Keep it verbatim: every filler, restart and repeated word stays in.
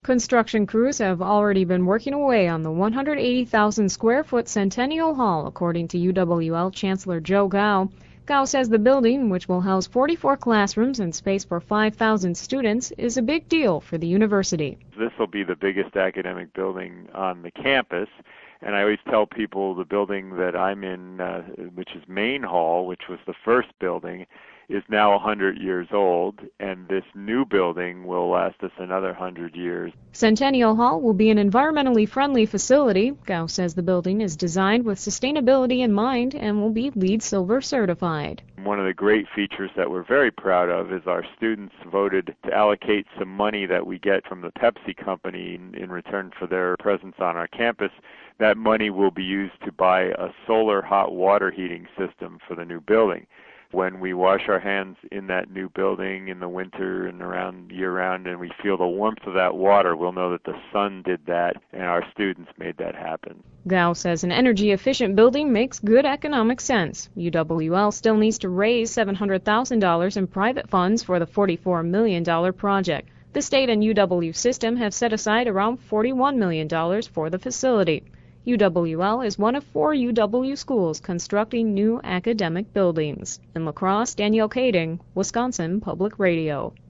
Construction crews have already been working away on the one hundred eighty thousand square foot Centennial Hall, according to U W L Chancellor Joe Gao. Gao says the building, which will house forty-four classrooms and space for five thousand students, is a big deal for the university. This will be the biggest academic building on the campus, and I always tell people the building that I'm in, uh, which is Main Hall, which was the first building, is now one hundred years old, and this new building will last us another one hundred years. Centennial Hall will be an environmentally friendly facility. Gao says the building is designed with sustainability in mind and will be LEED Silver certified. One of the great features that we're very proud of is our students voted to allocate some money that we get from the Pepsi company in, in return for their presence on our campus. That money will be used to buy a solar hot water heating system for the new building. When we wash our hands in that new building in the winter and around year-round and we feel the warmth of that water, we'll know that the sun did that and our students made that happen. Gao says an energy-efficient building makes good economic sense. U W L still needs to raise seven hundred thousand dollars in private funds for the forty-four million dollars project. The state and U W system have set aside around forty-one million dollars for the facility. U W L is one of four U W schools constructing new academic buildings. In La Crosse, Danielle Kading, Wisconsin Public Radio.